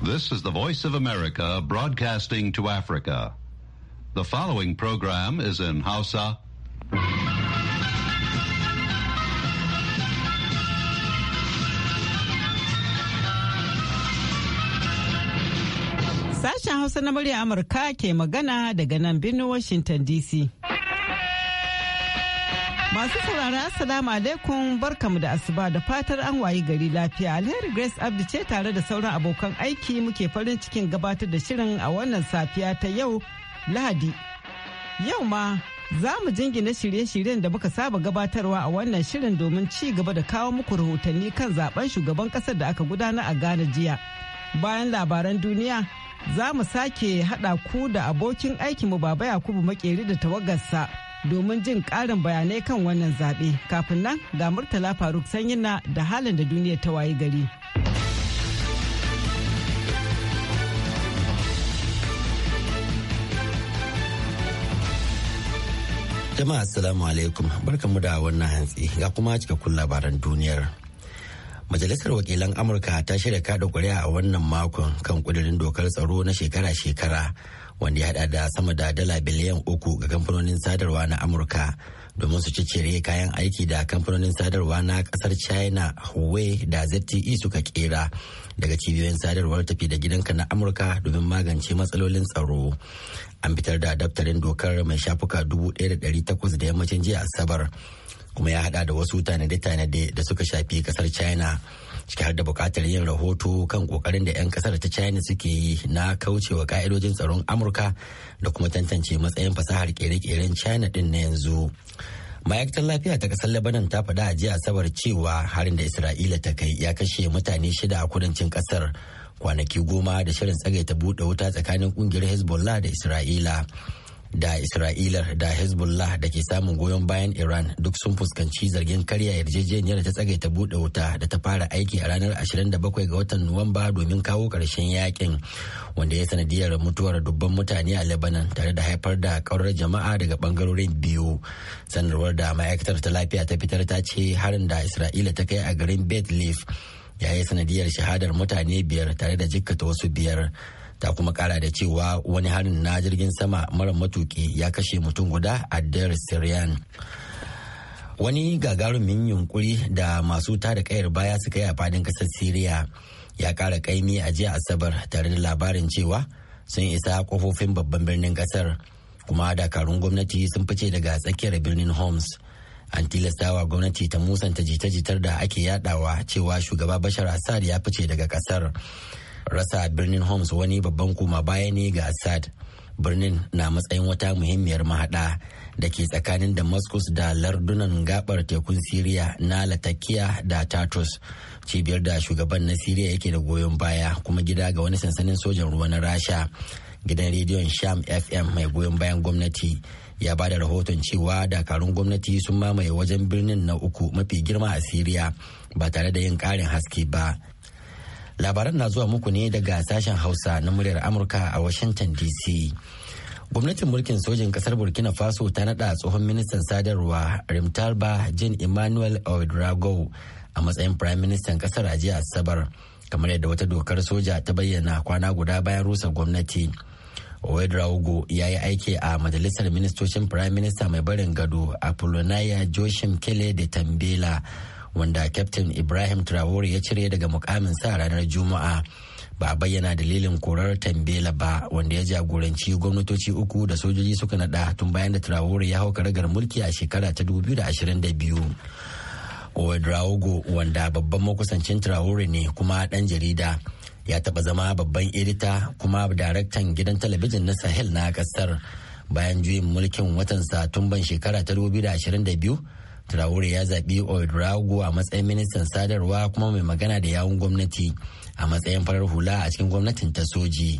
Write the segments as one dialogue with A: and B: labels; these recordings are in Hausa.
A: This is the Voice of America broadcasting to Africa. The following program is in Hausa.
B: Sashen Hausa na murya Amurka ke magana daga nan birnin Washington DC. Masu saurara Assalamu alaikum barkamu da asuba da fatar an wayi gari lafiya. Alheri Grace Abdi ce tare da sauran abokan aiki muke farin cikin gabatar da shirin a wannan safiya ta yau Lahadi. Yau ma za mu jingina shirye-shiryen da muka saba gabatarwa a wannan shirin domin ci gaba da kawo muku rahotanni kan zaben shugaban kasar da aka gudana a Ghana jiya. Bayan labaran duniya za mu sake haɗa ku da abokin aikinmu Baba Yakubu Makeri da tawagarsa domin jin ƙarin bayanai kan wannan zaɓe. Kafin nan ga Murtala Faruk Sanyina da halin da duniya ta wayi gari.
C: Jama'a assalamu alaikum, barkamu da wannan hantsi ga kuma cikakkun labaran duniyar. Majalisar Wakilan Amurka ta shirya kada kuri'a a wannan makon kan kudirin dokar tsaro na shekara-shekara wanda ya hada da sama da $3 biliyan ga kamfanonin sadarwa na Amurka domin su ciccire kayan aiki da kamfanonin sadarwa na kasar China, Huawei da ZTE suka kera daga cibiyoyin sadarwar tafi da gidanka na Amurka domin magance matsalolin tsaro. An fitar da daftarin dokar mai shafuka 1,800 da yammacin jiya Asabar. Kuma ya hada da wasu tanade-tanade da suka shafi kasar China, ciki har da bukatar yin rahoto kan kokarin da 'yan kasar ta China suke yi na kaucewa ka'idojin tsaron Amurka da kuma tantance matsayin fasahar kere-keren China din na yanzu. Ma'aikatar lafiya ta kasar Lebanon ta faɗa a jiya Asabar cewa harin da Isra'ila ta kai ya kashe mutane 6 a kudancin kasar kwanaki 10 da shirin tsagaita buɗe wuta tsakanin kungiyar Hezbollah da Isra'ila. Da Isra'ila da Hezbollah da ke samun goyon bayan Iran duk sun fuskanci zargin karya yarjejeniyar ta tsagaita buɗe wuta da ta fara aiki a ranar 27 ga watan Nuwamba domin kawo ƙarshen yakin wanda ya sanadiyar mutuwar dubban mutane a Lebanon tare da haifar da ƙaurar jama'a daga ɓangarorin biyu. Sanarwar da ma'aikatar ta lafiya ta fitar ta ce harin da Isra'ila ta kai a garin Beit Leaf ya yi sanadiyar shahadar mutane 5 tare da jikkata wasu 5. Ta kuma kara da cewa wani harin na jirgin sama mara matuki ya kashe mutum guda a Deir Syrian. Wani gagarumin yunkuri da masu tada kayar baya suka yi a fadin kasar Syria ya kara kaimi a jiya Asabar tare da labarin cewa sun isa kofofin babban birnin kasar kuma dakarun gwamnati sun fice daga tsakiyar birnin Homs. An tilastawa gwamnati ta musanta jita-jitar da ake yadawa cewa shugaba Bashar Assad ya fice daga kasar. Rasa birnin Homs wani babban koma baya ne ga Assad. Birnin na matsayin wata muhimmiyar mahada da ke tsakanin Damascus da lardunan gabar tekun Siriya na Latakia da Tartus, cibiyar da shugaban na Siriya yake da goyon baya kuma gida ga wani sansanin sojan ruwa na Rasha. Gidan rediyon Sham FM mai goyon bayan gwamnati ya ba da rahoton cewa dakarun gwamnati sun mamaye wajen birnin na 3 mafi girma a Siriya ba tare da yin karin haske ba. Labaran na zuwa muku ne daga sashen Hausa na muryar Amurka a Washington DC. Gwamnatin mulkin sojin kasar Burkina Faso ta nada tsohon ministan sadarwa Rimtalba Jean Emmanuel Ouedraogo a matsayin prime minister kasar a jiya Asabar, kamar yadda wata dokar soja ta bayyana kwana guda bayan rusa gwamnati. Ouedraogo ya yi aiki a majalisar ministocin prime minister mai barin gado Apollonia Joachim Kele de Tambela, wanda Captain Ibrahim Traore ya cire daga mukamin sa ranar Juma'a. Ba a bayyana dalilin korar Tambela ba, wanda ya jagoranci gwamnatoci 3 da sojoji suka nada tun bayan da Traore ya hau karagar mulki a shekara ta 2022. Ouedraogo, wanda babban makusancin Traore ne kuma dan jarida, ya taba zama babban edita kuma daraktan gidan talabijin na Sahel na kasar. Bayan juyin mulkin watan Satumban shekara ta 2022, Traore ya zaɓi Ouedraogo a matsayin ministan sadarwa kuma mai magana da yawun gwamnati a matsayin farar hula a cikin gwamnatin ta soji.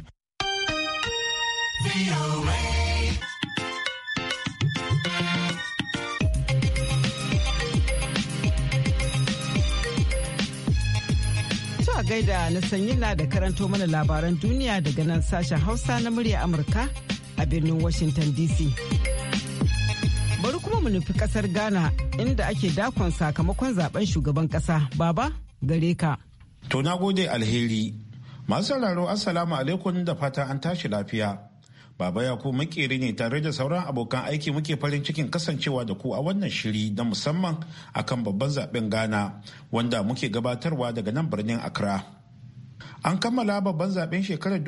C: a gaida na Sanyina da karanto mana labaran duniya daga nan sashen Hausa na murya Amurka a birnin Washington DC. Bari kuma mu nufi kasar Ghana inda ake dakon sakamakon zaben shugaban kasa. Baba, gare ka.
D: To na gode Alheri. Masu sauraro Assalamu alaikum da fata an tashi lafiya. Baba Yakubu makeri ne tare da sauran abokan aiki muke farin cikin kasancewa da ku a wannan shiri na musamman akan babban zaben Ghana wanda muke gabatarwa daga nan birnin Accra. An kammala babban zaben shekarar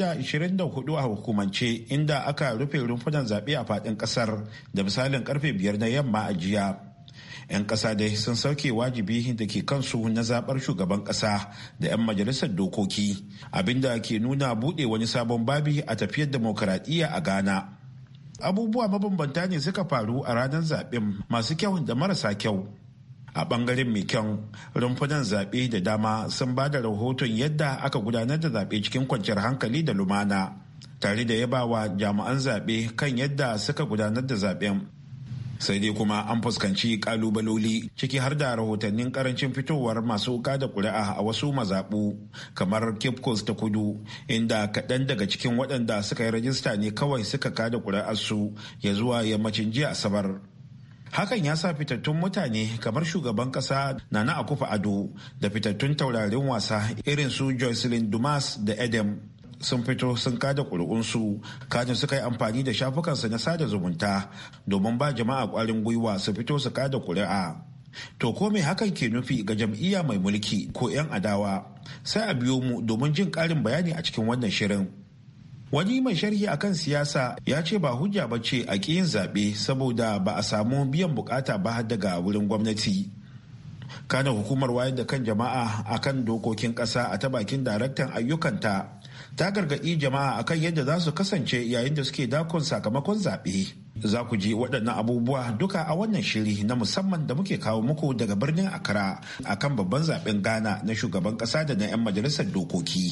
D: 2024 a hukumance inda aka rufe rumfunan zaɓe a faɗin ƙasar da misalin karfe 5 na yamma a jiya. 'Yan ƙasa dai sun sauke wajibi da ke kansu na zaɓar shugaban ƙasa da 'yan majalisar dokoki, abinda ke nuna buɗe wani sabon babi a tafiyar demokaradiyya a Ghana. Abubuwa mabambanta ne suka faru a ranar zaɓen, masu kyau da marasa kyau. A ɓangaren mai kyau, rumfunan zaɓe da dama sun ba da rahoton yadda aka gudanar da zaɓe cikin kwanciyar hankali da lumana, tare da yabawa jami'an zaɓe kan yadda suka gudanar da zaɓen. Sai dai kuma an fuskanci kalubaloli ciki har da rahotannin karancin fitowar masu kada kuri'a a wasu mazaɓu kamar Cape Coast ta kudu, inda kaɗan daga cikin waɗanda suka yi rajista ne kawai suka kada kuri'arsu ya zuwa yammacin jiya Asabar. Hakan ya sa fitattun mutane kamar shugaban kasa Nana Akufo-Addo da fitattun taurarin wasa irin su Jocelyn Dumas da Edem sun fito sun kada ƙuri'unsu, kajin suka yi amfani da shafukansu na sada zumunta domin ba jama'a ƙwarin gwiwa su fito su kada ƙuri'a. To ko me hakan ke nufi ga jam'iyya mai mulki ko 'yan adawa? Sai a biyo mu domin jin ƙarin bayani a cikin wannan shirin. Wani mai sharhi akan siyasa ya ce ba hujja ba ce a ƙi yin zaɓe saboda ba a samu biyan bukata ba daga wurin gwamnati. Kana hukumar wayar da kan jama'a akan dokokin ƙasa a ta bakin daraktan ayyukanta ta gargaɗi jama'a akan yadda za su kasance yayin da suke dakon sakamakon zaɓe. Za ku ji waɗannan abubuwa duka a wannan shiri na musamman da muke kawo muku daga birnin Accra akan babban zaɓen Ghana na shugaban ƙasa da na 'yan majalisar dokoki.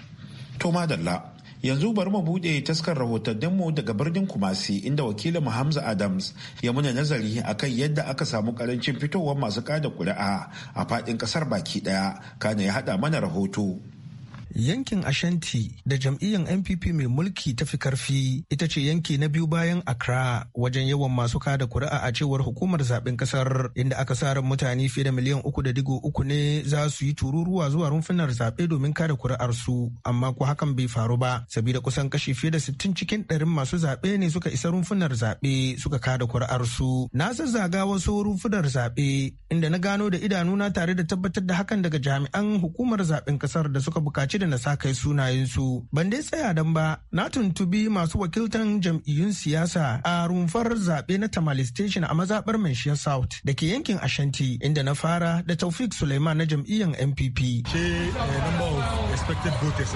D: To madalla. Yanzu bari mu bude taskar rahotanninmu daga birnin Kumasi inda wakilin Hamza Adams ya muna nazari akan yadda aka samu karancin fitowar masu kada kuri'a a faɗin ƙasar baki ɗaya, kana ya haɗa mana rahoto.
E: Yankin Ashanti da jam'iyyar NPP mai mulki ta fi karfi ita ce yanki na biyu bayan Accra wajen yawan masu kada kuri'a a cewar hukumar zaben kasar, inda aka sa ran mutane fiye da miliyan 3.3 ne za su yi tururuwa zuwa rumfunar zaɓe domin kada kuri'ar su, amma ko hakan bai faru ba saboda kusan kashi fiye da 60 cikin 100 masu zaɓe ne suka isa rumfunar zaɓe suka kada kuri'ar su. Na zazzaga wasu rumfunar zaɓe inda na gano da idanuna tare da tabbatar da hakan daga jami'an hukumar zaben kasar da suka buƙaci da na sa kai sunayensu. Ban dai tsaya dan ba, na tuntubi masu wakiltan jam'iyyun siyasa a rumfar zaɓe na Tamale Station a mazaɓar Manshiya South da ke yankin Ashanti, inda na fara da Taufik Suleiman na jam'iyyar NPP.
F: Number of expected voters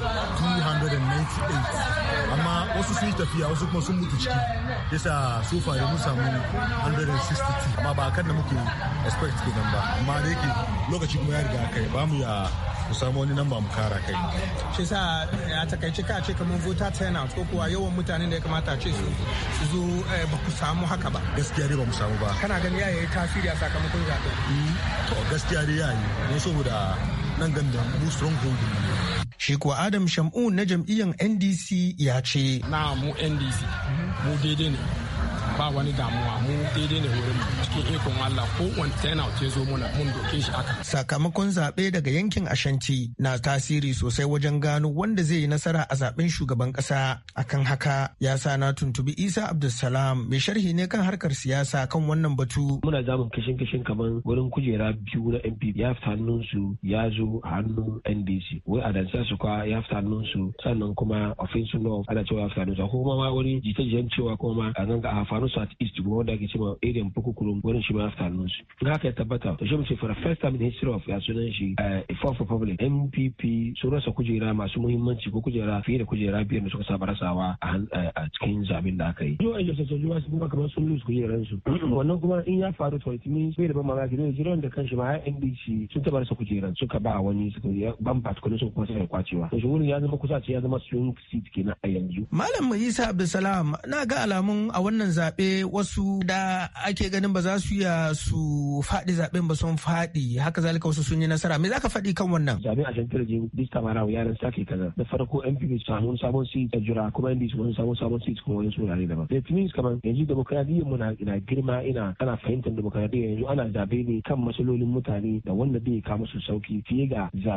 F: 298, amma wasu sun yi tafiya wasu kuma sun mutu ciki, yasa so far mun samu 162, amma ba kan da muke expect kenan ba, amma da yake lokaci kuma ya riga kai ba mu ya mu samu wani namba mu kara kai.
E: Shi sa a takaice ka ce kamar voter turnout ko kuwa yawan mutanen da ya kamata ce su zo ba ku samu haka ba.
F: Gaskiya dai ba mu samu ba.
E: Kana gani ya yi tasiri a sakamakon zaɓe?
F: To gaskiya dai ya yi, don saboda nan ganda mu stronghold ne.
E: Shi kuwa Adam Shamu na jam'iyyar NDC ya ce.
G: Na mu NDC mu daidai ne. Ba wani damuwa, mu daidai ne wurin cikin ikon Allah ko wani turnout ya zo muna mun doke shi aka.
E: Sakamakon zaɓe daga yankin Ashanti na tasiri sosai wajen gano wanda zai yi nasara a zaɓen shugaban ƙasa. Akan haka ya sa na tuntubi Isa Abdulsalam mai sharhi ne kan harkar siyasa kan wannan batu.
H: Muna zamun kishin kamar wurin kujera biyu na NPP ya fita hannunsu ya zo hannun NDC. Wai a dansa su kwa ya fita hannunsu, sannan kuma Ofinsu North ana cewa ya fita hannunsu. Kuma ma wani jita-jitan cewa kuma a ganga a faru South East kuma wanda ake cewa area Pukukurum wurin shi ma afternoon su. In haka ya tabbata to shi mu ce for the first time in the history of ya sunan shi a Fourth Republic NPP sun rasa kujera masu muhimmanci ko kujera fiye da kujera biyar da suka saba rasawa a cikin zaben da aka yi. Yau ayyuka sojoji su kuma kamar sun lose kujeran su. Wannan kuma in ya faru to it means bai da ban mamaki ne jiran da kanshi ma NDC sun taba rasa kujeran suka ba wani suka ban particular sun kuma sai kwacewa. To shi wurin ya zama kusa ce ya zama swing seat kenan a yanzu.
E: Malam Isa Abdulsalam na ga alamun a wannan zaɓe wasu da ake ganin ba za su iya su faɗi zaɓen ba sun faɗi, haka zalika wasu sun yi nasara. Me za ka faɗi kan wannan?
H: Zaɓen a shan kirjin this time around yaran sake kaza. Da farko NPP su samu sabon seat da jura kuma NDC wani sabon seat kuma wani surare daban. It means kamar yanzu demokradiyyar mu na girma ana fahimtar demokradiyyar yanzu ana zaɓe ne kan matsalolin mutane da wanda bai kawo musu sauki fiye ga zaɓe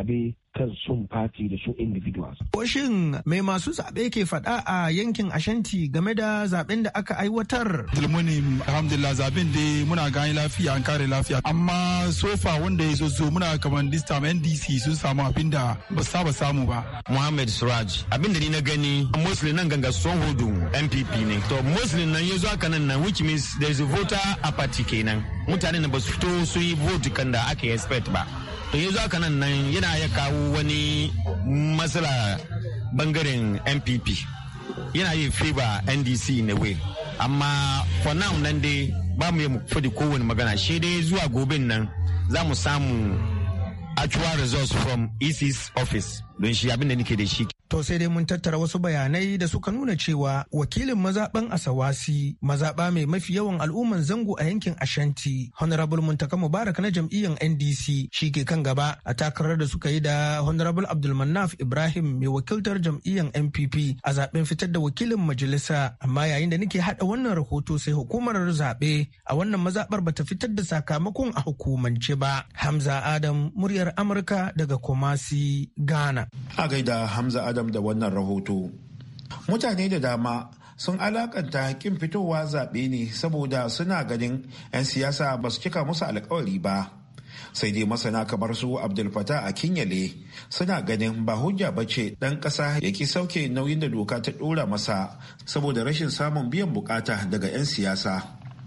H: kan sun party da sun individuals.
E: Shin mai masu zaɓe ke faɗa a yankin Ashanti game da zaɓen da aka aiwatar?
I: Dilmuni alhamdulillah zaɓen da muna gani lafiya an kare lafiya amma sofa wanda ya zo muna kamar this time NDC sun samu abin da ba saba samu ba.
J: Muhammad Suraj abin da ni na gani Muslim nan ganga son hudu MPP ne. To Muslim nan ya zo haka nan which means there is a voter apathy kenan. Mutanen da ba su fito su yi vote kan da aka expect ba. To yanzu haka nan yana ya kawo wani matsala bangaren MPP yana yi favor NDC in a way amma for now nan dai ba mu yi fadi kowane magana shi dai zuwa gobe nan za mu samu actual results from EC's office don shi abin da nake da shi.
E: To sai dai mun tattara wasu bayanai da suka nuna cewa wakilin mazaɓan Asawasi mazaɓa mai mafi yawan al'umman zango a yankin Ashanti Honorable Muntaka Mubarak na jam'iyyar NDC shi ke kan gaba a takarar da suka yi da Honorable Abdulmanaf Ibrahim mai wakiltar jam'iyyar NPP a zaɓen fitar da wakilin majalisa amma yayin da nake haɗa wannan rahoto sai hukumar zaɓe a wannan mazaɓar bata fitar da sakamakon a hukumance ba. Hamza Adam muryar Amurka daga Kumasi, Ghana.
D: A gaida Hamza Adam da wannan rahoto. Mutane da dama sun alakanta kin fitowa zaɓe ne saboda suna ganin 'yan siyasa ba su cika musu alkawari ba. Sai dai masana kamar su Abdul Fattah a Kinyale suna ganin ba hujja ba ce ɗan ƙasa ya ki sauke nauyin da doka ta ɗora masa saboda rashin samun biyan bukata daga 'yan siyasa.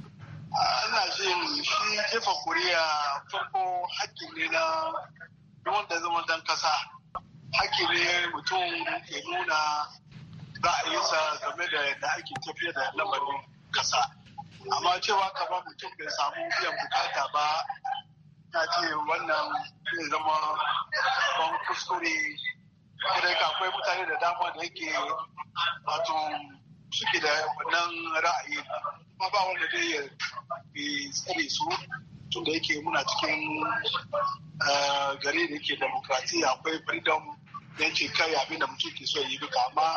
K: Ina jin shi jefa kuriya farko hakki ne na wanda zama dan ƙasa. Hakki ne mutum ya nuna ra'ayinsa game da yadda ake tafiya da lamarin kasa. Amma cewa kamar mutum bai samu biyan bukata ba, na ce wannan zai zama ban kuskure. Kudai akwai mutane da dama da yake wato suke da wannan ra'ayi. Kuma ba wanda dai ya tsare su tun da yake muna cikin gari da yake demokratiya akwai freedom yanci kai abin da mutum ke so yi duka amma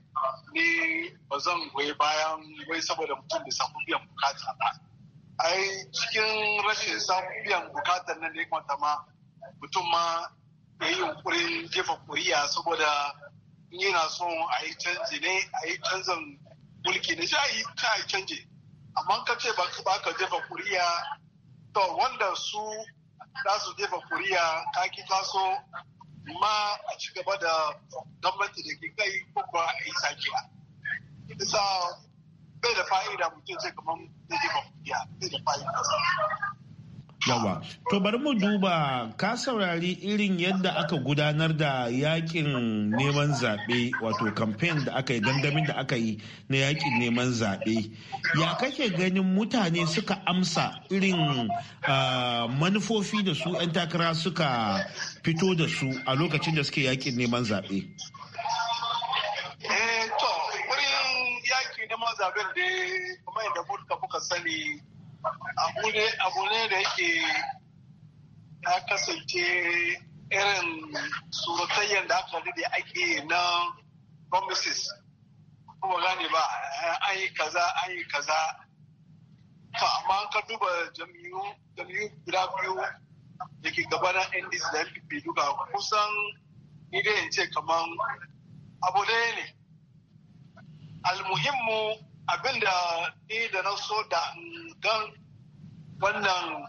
K: ni ba zan goyi bayan wai saboda mutum bai samu biyan bukata ba. Ai cikin rashin samun biyan bukatar nan da ya kamata ma mutum ma ya yi yunkurin jefa kuriya saboda yana son a yi canji ne a yi canzan mulki ne sai a yi canji amma ka ce ba ka jefa kuriya to wanda su za su jefa kuriya ka ki taso ma a ci gaba da gwamnati da ke kai ko kuwa a yi sakiya. Isa bai da fa'ida mutum ce kamar zai jefa kuriya bai da fa'ida.
D: Yawa, to bari mu duba ka saurari irin yadda aka gudanar da yakin neman zaɓe wato kamfen da aka yi gangamin da aka yi na yakin neman zaɓe. Ya kake ganin mutane suka amsa irin manufofi da su 'yan takara suka fito da su a lokacin da suke yakin neman zaɓe?
K: To, wurin yakin neman zaɓen da kuma yadda muka sani abu ne da yake ya kasance irin surutayyar da aka da ake na promises kuma gane ba an yi kaza to amma ka duba jami'u guda biyu da ke gabanin NDC da NPP duka kusan idan ce kaman abu ɗaya ne almuhimmu abinda ni da na so da gan wannan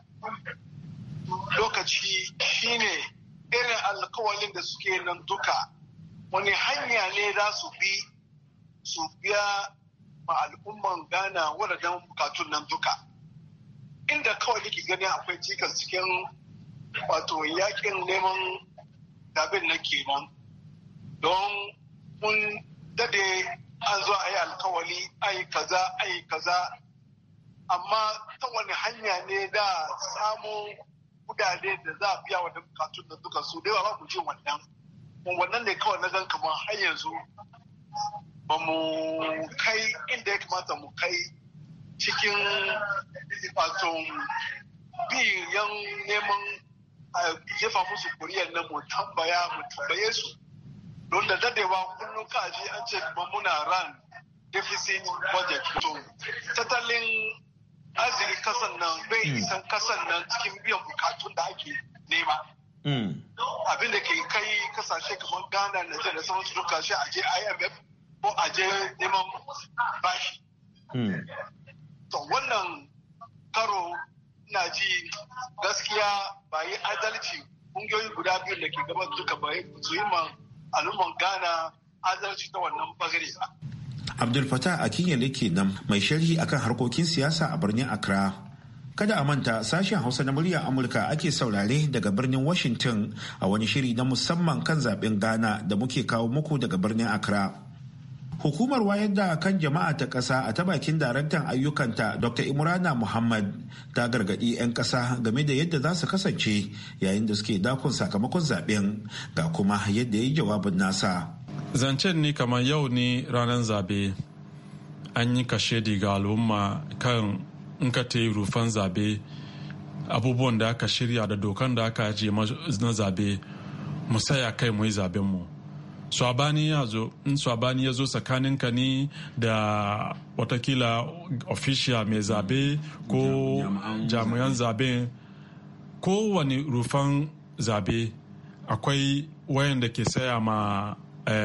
K: lokaci shine irin alkawalin da suke nan duka wani hanya ne za su bi su biya ma al'umman Ghana wadannan bukatun nan duka inda kawai nake gani akwai cikas cikin wato yakin neman zabin na kenan don mun dade an zo a yi alkawali ayi kaza amma ta wani hanya ne da samun kudade da za a biya wa bukatun da duka su da yawa ba ku ji wannan ne kawai na gan kamar har yanzu ba mu kai inda ya kamata mu kai cikin wato biyan neman a jefa musu kuriyar nan mu tambaye su don da dadewa kullum kaji an ce kuma muna ran deficit budget to tattalin arziki kasan nan bai isan kasan nan cikin biyan bukatun da ake nema abin da ke kai kasashe kamar Ghana, Nigeria da sauransu duka shi a je IMF ko a je neman bashi. To wannan karo na ji gaskiya ba yi adalci kungiyoyi guda biyu da ke gaban duka ba su yi ma al'umman Ghana adalci ta wannan bagare ba.
D: Abdul Fattah Akinyele kenan mai sharhi akan harkokin siyasa a birnin Accra. Kada a manta sashen Hausa na muryar Amurka ake saurare daga birnin Washington a wani shiri na musamman kan zaben Ghana da muke kawo muku daga birnin Accra. Hukumar wayar da kan jama'a ta ƙasa a ta bakin daraktan ayyukanta Dr. Imrana Muhammad ta gargaɗi 'yan ƙasa game da yadda za su kasance yayin da suke dakon sakamakon zaben ga kuma yadda ya yi jawabin nasa.
L: Zancen ni kamar yau ne ranar zabe an yi kashe ga al'umma kan in ka ta yi rufan zabe abubuwan da aka shirya da dokan da aka ajiye na zabe mu saya kai mu yi zaben mu. Swabani ya zo tsakanin ka ni da watakila official mai zabe ko jami'an zabe kowane rufan zabe akwai wayan da ke saya ma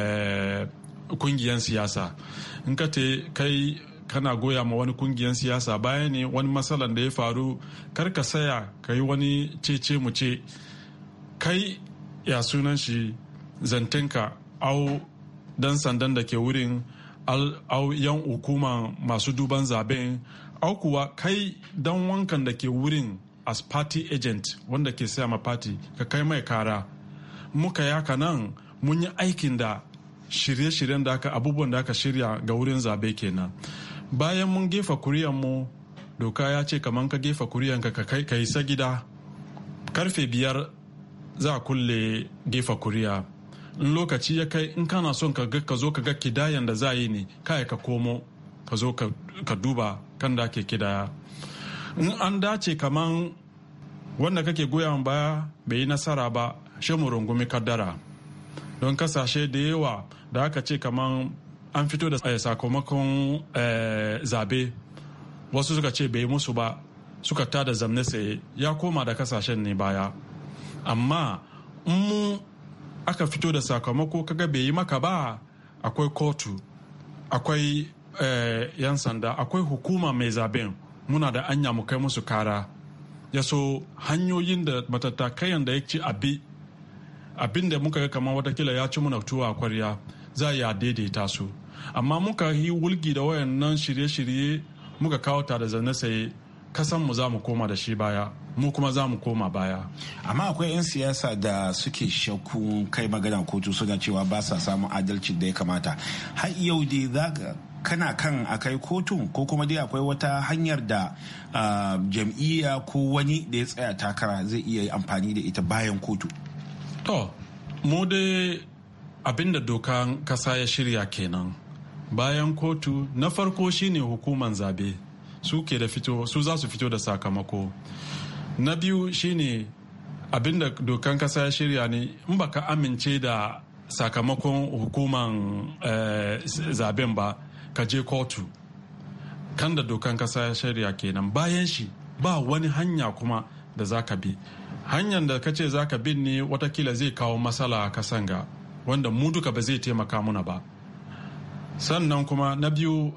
L: kungiyan siyasa. In ka te kai kana goya ma wani kungiyan siyasa bayan ne wani matsalan da ya faru kar ka saya ka yi wani cece mu ce kai ya sunan shi zantinka au dan sandan da ke wurin au yan hukuma masu duban zaben au kuwa kai dan wankan da ke wurin as party agent wanda ke saya ma party ka kai mai kara. Muka yaka nan mun yi aikin da shirye-shiryen da aka abubuwan da aka shirya ga wurin zabe kenan. Bayan mun gefa kuriyanmu doka ya ce kamar ka gefa kuriyanka ka isa gida karfe 5 za a kulle gefa kuriya. In lokaci ya kai in kana son ka zo ka ga kidayan da za yi ne kai ka komo ka zo ka duba kan da ke kidaya. In an dace kaman wanda kake goyon baya bai yi nasara ba shi mu rungumi kaddara. Don kasashe da yawa da aka ce kaman an fito da sakamakon zabe wasu suka ce bai musu ba suka tada zamne saye ya koma da kasashen ne baya. Amma mu aka fito da sakamako kaga bai yi maka ba akwai kotu akwai yan sanda akwai hukuma mai zaben muna da anya mu kai musu kara. Ya so hanyoyin da matattakayan da ya ci abin da muka ga kamar watakila ya ci muna tuwa kwarya za a daidaita su. Amma muka yi wulgi da wayannan shirye-shirye muka kawo ta da zane saye kasan mu za mu koma da shi baya mu kuma za mu koma baya.
D: Amma akwai 'yan siyasa da suke shakku kai magana kotu suna cewa ba sa samun adalci da ya kamata. Har yau dai za kana kan akai kotu ko kuma dai akwai wata hanyar da jam'iyya ko wani da ya tsaya takara zai iya amfani da ita bayan kotu.
L: To mu dai abinda dokan kasa ya shirya kenan. Bayan kotu na farko shine hukuman zabe su za su fito da sakamako. Na biyu shine abinda dokan kasa ya shirya ne in baka amince da sakamakon hukuman zaben ba ka je kotu kan da dokan kasa ya shirya kenan. Bayan shi ba wani hanya kuma da za ka bi. Hanyar da ka ce za ka bin ne watakila zai kawo matsala a kasan ga wanda mu duka ba zai taimaka muna ba. Sannan kuma na biyu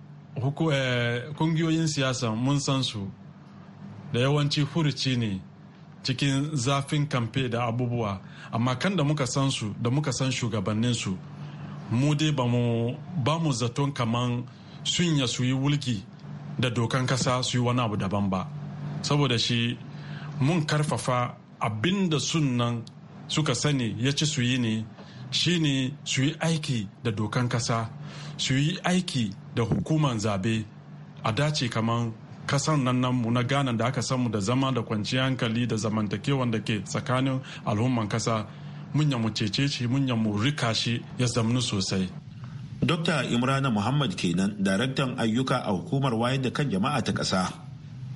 L: kungiyoyin siyasa mun san su da yawanci furuci ne cikin zafin kamfe da abubuwa amma kan da muka san su da muka san shugabanninsu mu dai ba mu zaton kaman sun ya su yi wulki da dokan kasa su yi wani abu daban ba. Saboda shi mun karfafa abin da sunan suka sani ya ci su yi ne shine su yi aiki da dokan kasa su yi aiki da hukuman zabe a dace kaman kasan nan mu na Ghana da aka samu da zama da kwanciyar hankali da zamantakewan da ke tsakanin al'umman kasa munya mu cece shi munya mu rika shi ya zamanu sosai.
D: Dr. Imrana Muhammad kenan daraktan ayyuka a hukumar wayar da kan jama'a ta ƙasa.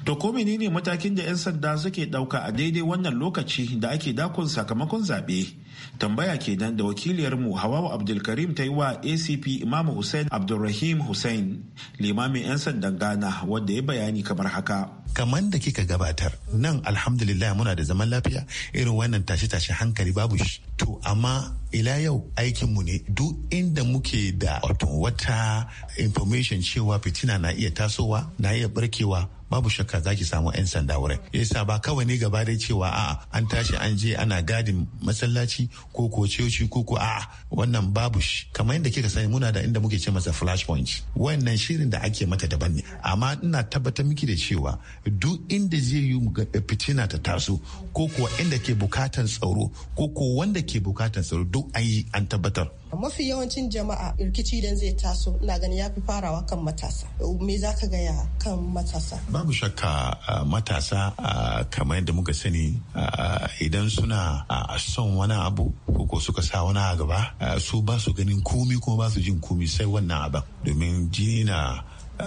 D: To ko menene matakin da 'yan sanda suke ɗauka a daidai wannan lokaci da ake dakon sakamakon zaɓe? Tambaya kenan da wakiliyarmu Hawawa Abdulkarim ta yi wa ACP Imamu Hussein Abdulrahim Hussein, limamin 'yan sandan Ghana, wanda ya bayani kamar haka.
M: Kamar da kika gabatar, nan alhamdulillah muna da zaman lafiya, irin wannan tashe-tashe hankali babu shi. To amma ila yau aikinmu ne duk inda muke da wata information cewa fitina na iya tasowa, na iya barkewa, babu shakka za ki samu 'yan sanda wurin. Yasa ba kawai ne gaba dai cewa a'a an tashi an je ana gadin masallaci ko coci ko a'a wannan babu shi. Kamar yadda kika sani muna da inda muke ce masa flash point. Wannan shirin da ake mata daban ne. Amma ina tabbatar miki da cewa duk inda zai yi fitina ta taso ko kuwa inda ke bukatan tsaro ko ko wanda ke bukatan tsaro duk an yi an tabbatar.
N: Mafi yawancin jama'a rikici idan zai taso ina gani ya fi farawa kan matasa. Me za ka gaya kan matasa?
M: Babu shakka matasa kamar yadda muka sani idan suna son wani abu ko suka sa wani a gaba su ba su ganin komi kuma ba su jin komi sai wannan abin, domin jini na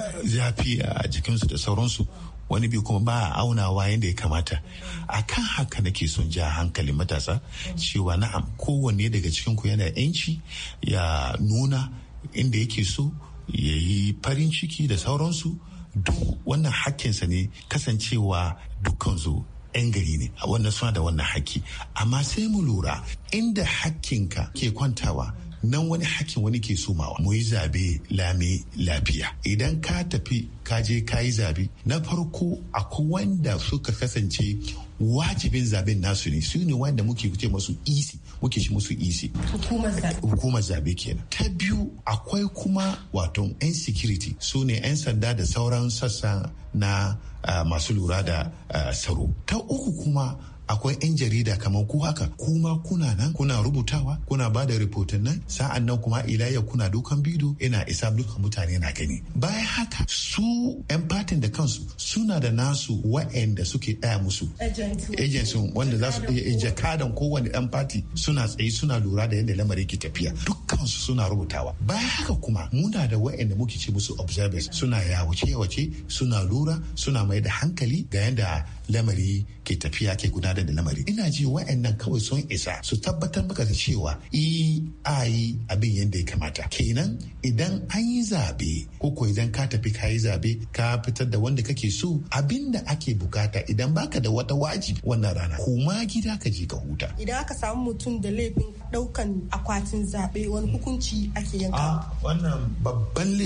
M: zafi a jikinsu da sauransu. Wani bi kuma ba a aunawa yadda ya kamata. A kan haka nake son ja hankalin matasa cewa na'am kowanne daga cikinku yana yanci ya nuna inda yake so ya yi farin ciki da sauransu. Duk wannan hakkinsa ne, kasancewa dukkansu 'yan gari ne, a wannan suna da wannan hakki. Amma sai mu lura inda hakkinka ke kwantawa nan wani hakkin wani ke somawa. Mu yi zabe lami lafiya. Idan ka tafi ka je ka yi zabe, na farko akwai wanda suka kasance wajibin zaben nasu ne, su ne wanda muke ce musu isi, muke shi musu isi, hukumar zabe kenan. Ta biyu akwai kuma wato 'yan security, su ne 'yan sanda da sauran sassa na masu lura da tsaro. Ta uku kuma akwai 'yan jarida kamar ku haka, kuma kuna nan kuna rubutawa, kuna ba da rahoton nan, sa'an nan kuma ilayya kuna dukan bidiyo ina isa dukan mutane na gani. Bayan haka su 'yan fatin da kansu suna da nasu wa'anda suke ɗaya musu agents wanda za su iya jakadan kowane 'yan fati suna tsaye suna lura da yadda lamari ke tafiya, dukkansu suna rubutawa. Bayan haka kuma muna da wa'anda muke ce musu observers, suna yawace suna lura, suna mai da hankali ga yadda lamari ke tafiya, ke gudanar da lamari. Ina ji wa'annan kawai sun isa su tabbatar maka da cewa yi abin yadda ya kamata. Kenan idan an yi zabe ko idan ka tafi ka yi zabe ka fitar da wanda kake so, abin da ake bukata idan baka da wata wajibi wannan rana kuma gida ka je ka huta.
N: Idan aka samu mutum da laifin daukan akwatin zabe wani hukunci ake yanka?
M: Wannan babban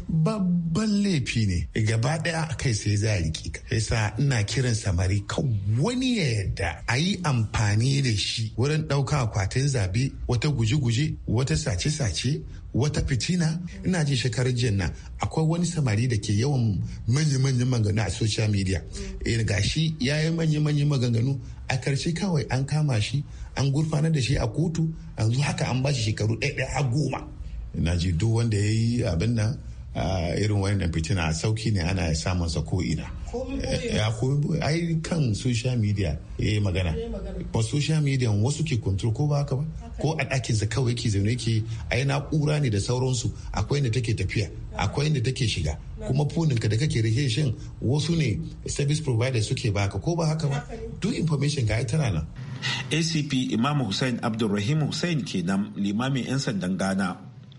M: laifi ne gaba daya kai sai za a riƙe ka. Yasa ina kiran samari kan wani ya yarda a yi amfani da shi wurin ɗauka akwatin zabe, wata guje-guje, wata sace-sace, wata fitina. Ina ji shekarar jiya nan akwai wani samari da ke yawan manya-manyan maganganu a social media. Gashi ya yi manya-manyan maganganu, a karshe kawai an kama shi an gurfanar da shi a kotu, yanzu haka an ba shi shekaru 1-10. Ina ji duk wanda ya yi abin nan irin wannan fitina a sauki ne ana samun sa ko ina. Ya koyi ai kan social media ya yi magana. Ba social media wasu ke control ko ba haka ba, ko a ɗakin sa kawai ke zaune ke ai na'ura ne da sauransu, akwai inda take tafiya, akwai inda take shiga, kuma fonin ka da kake rike shin wasu ne service provider suke baka ko ba haka ba, duk information ga tana nan.
D: ACP Imam Hussein Abdulrahim Hussein kenan, limamin 'yan sandan Ghana.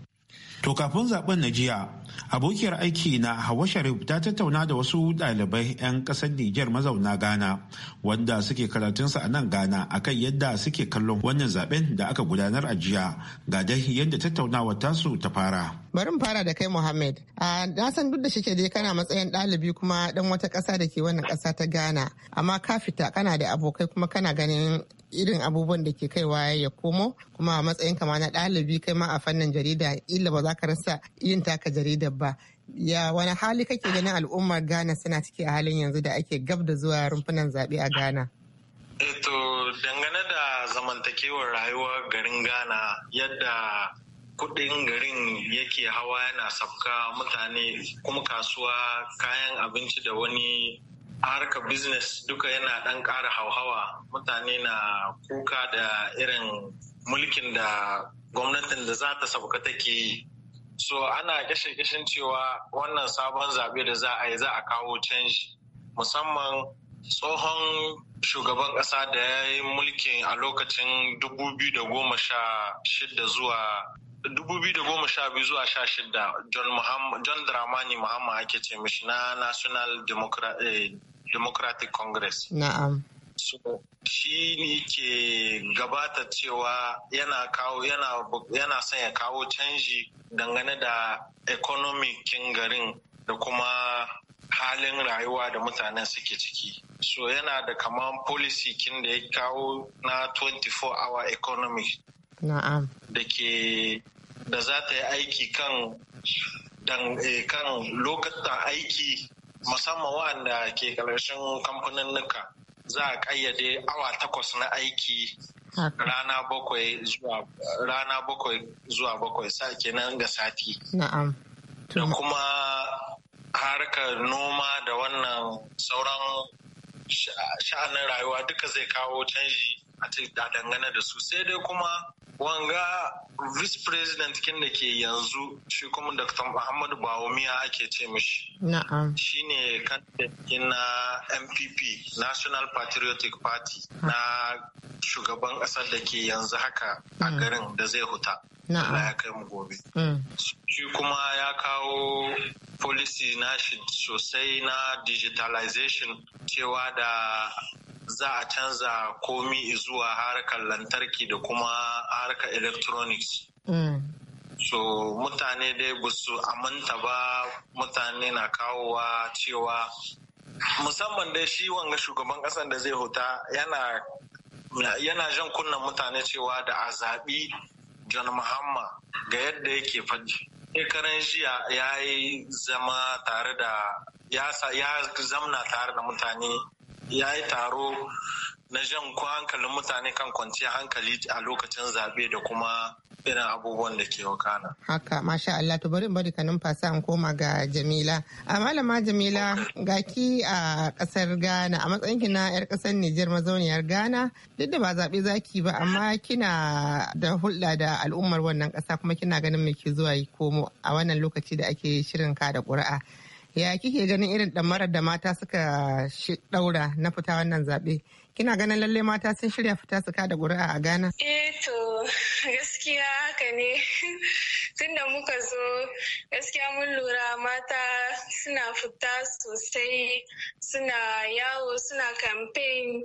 D: To kafin zaben na jiya, abokiyar aiki na Hawa Sharif ta tattauna da wasu ɗalibai 'yan ƙasar Nijar mazauna Ghana wanda suke karatunsa a nan Ghana akan yadda suke kallon wannan zaben da aka gudanar a jiya. Ga dai yadda tattaunawar tasu ta fara.
O: Bari mu fara da kai Muhammad. Na san duk da shike dai kana matsayin ɗalibi kuma dan wata ƙasa da ke wannan ƙasa ta Ghana, amma ka fita kana da abokai kuma kana ganin irin abubuwan da ke kaiwa ya komo, kuma a matsayin kama na ɗalibi kai ma a fannin jarida illa ba za ka rasa yin taka jaridar ba. Ya wani hali kake ganin al'ummar Ghana suna ciki a halin yanzu da ake gab da zuwa rumfunan zaɓe a Ghana?
P: To dangane da zamantakewar rayuwar garin Ghana, yadda kudin garin yake hawa yana sabka, mutane kuma kasuwa, kayan abinci da wani harkar business duka yana dan ƙara hauhawa. Mutane na kuka da irin mulkin da gwamnatin da za ta sauka take yi. So ana gashin cewa wannan sabon zaɓe da za a yi za a kawo canji. musamman tsohon shugaban ƙasa da ya yi mulkin a lokacin 2016 zuwa 2012 zuwa 16 John Dramani Mahama ake ce mishi na National Democratic Congress.
O: Na'am.
P: So, shi ne ke gabata cewa yana son ya kawo canji dangane da economic garin da kuma halin rayuwa da mutanen suke ciki. So yana da kaman policy kin da ya kawo na 24-hour economy.
O: Na'am.
P: Da za ta yi aiki kan lokutan aiki musamman waɗanda ke ƙarshen kamfanin nuka. Za a ƙayyade awa 8 na aiki rana 7 zuwa 7 sa kenan ga sati.
O: Na'am.
P: Da kuma harkar noma da wannan sauran sha'anin rayuwa duka zai kawo canji a dangane da su. Sai dai kuma wanga vice president kin da ke yanzu shi kuma Dr. Muhammadu Bawumia ake ce mishi.
O: Na'am.
P: Shi ne candidate na MPP National Patriotic Party na shugaban ƙasar da ke yanzu haka a garin da zai huta. Allah ya kai mu gobe. Shi kuma ya kawo policy na shi sosai na digitalization cewa da za a canza komi zuwa harkar lantarki da kuma harkar electronics. So mutane dai ba su aminta ba, mutane na kawowa cewa musamman dai shi wanga shugaban ƙasar da zai huta yana jan kunnen mutane cewa da a zaɓi John Mahama ga yadda yake faɗi. Shekaran jiya ya yi zama tare da ya zamna tare da mutane, ya yi taro na jan hankalin mutane kan kwanciyar hankali a lokacin zaɓe da kuma irin abubuwan da ke wakana.
O: Haka, masha Allah, to bari ka numfasa an koma ga Jamila. A malama Jamila, ga ki a ƙasar Ghana, a matsayin ki na 'yar ƙasar Nijar mazauniyar Ghana, duk da ba zaɓe zaki ba, amma kina da hulɗa da al'ummar wannan ƙasa kuma kina ganin me ke zuwa yi komo a wannan lokaci da ake shirin kada ƙuri'a. Ya kike ganin irin ɗamarar da mata suka ɗaura na fita wannan zaɓe? Kina ganin lalle mata sun shirya fita su kada ƙuri'a a Ghana?
Q: To gaskiya haka ne. Tunda muka zo gaskiya mun lura mata suna fita sosai, suna yawo, suna campaign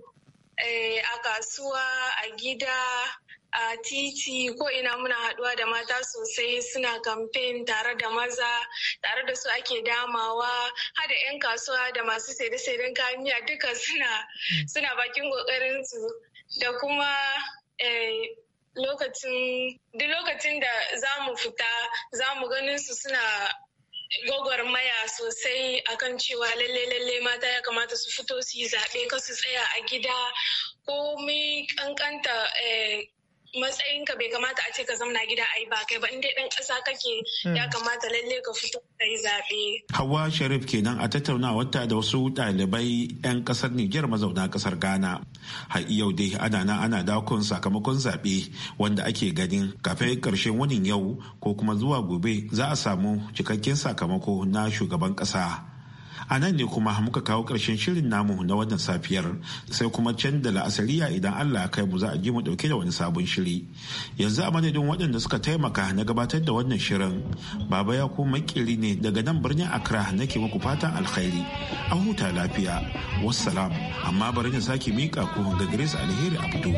Q: a kasuwa, a gida, a titi, ko ina muna haduwa da mata sosai suna campaign tare da maza, tare da su ake damawa, hada 'yan kasuwa da masu saide-saiden kayan miya duka suna bakin kokarin su. Da kuma duk lokacin da za mu fita za mu ganin su suna gwagwarmaya sosai akan cewa lalle mata ya kamata su fito su yi zaɓe, ka su tsaya a gida, komai kankanta matsayinka bai kamata a ce ka zamna gida ai ba kai ba, in dai dan ƙasa kake ya kamata lalle ka fito ka yi zaɓe.
D: Hauwa Sharif kenan a tattaunawarta da wasu ɗalibai 'yan ƙasar Nijar mazauna ƙasar Ghana. Har yau dai ana dakon sakamakon zaɓe wanda ake ganin kafin ƙarshen wunin yau ko kuma zuwa gobe za a samu cikakken sakamako na shugaban ƙasa. A nan ne kuma muka kawo ƙarshen shirin namu na wannan safiyar, sai kuma can da la'asariya idan Allah kai mu za a ji mu ɗauke da wani sabon shiri. Yanzu a madadin waɗanda suka taimaka na gabatar da wannan shirin, Baba ya ku makiri ne daga nan birnin Accra nake muku fatan alkhairi. A huta lafiya. Wassalam. Amma bari na sake miƙa ku ga Grace Alheri Abdu.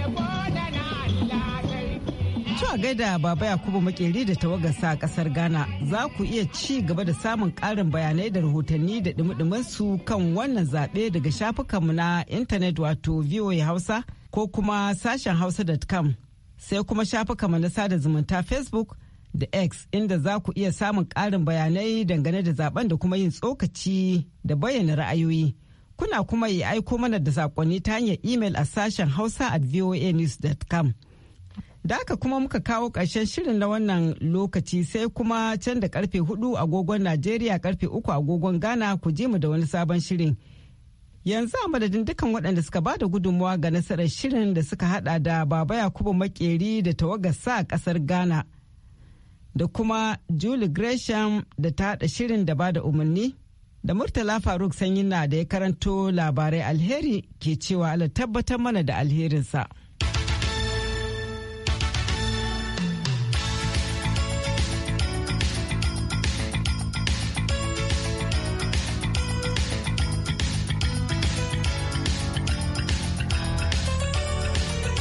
B: a gaida Baba Yakubu Makeri da tawagarsa a kasar Ghana. Za ku iya ci gaba da samun ƙarin bayanai da rahotanni da dumi su kan wannan zaɓe daga shafukanmu na intanet wato VOA Hausa ko kuma sashen hausa.com, sai kuma shafukanmu na sada zumunta Facebook da X, inda za ku iya samun ƙarin bayanai dangane da zaben da kuma yin tsokaci da bayyana ra'ayoyi. Kuna kuma yi aiko mana da saƙonni ta hanyar imel a sashen hausa@voanews.com. Da haka kuma muka kawo ƙarshen shirin na wannan lokaci, sai kuma can da karfe 4 agogon Najeriya, karfe 3 agogon Ghana ku ji mu da wani sabon shirin. Yanzu a madadin dukkan waɗanda suka ba da gudunmawa ga nasarar shirin da suka hada da Baba Yakubu Makeri da tawagarsa a ƙasar Ghana, da kuma Julie Gresham da ta haɗa shirin da ba da umarni, Da Murtala Faruk Sanyina da ya karanto labarai alheri ke cewa Allah tabbatar mana da alherinsa.